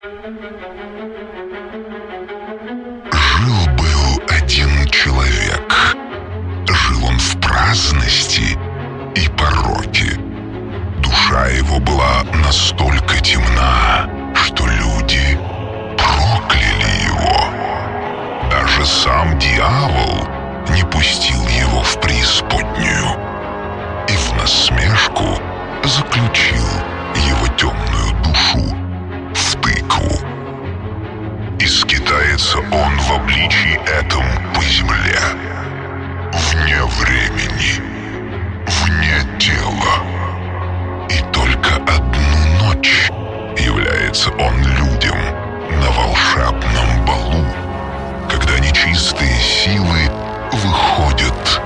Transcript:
Жил-был один человек. Жил он в праздности и пороке. Душа его была настолько темна, что люди прокляли его. Даже сам дьявол не пустил его в преисподнюю и в насмешку заключил его темную душу в тыкву. И скитается он в обличии этом по земле, вне времени, вне тела. И только одну ночь является он людям на волшебном балу, когда нечистые силы выходят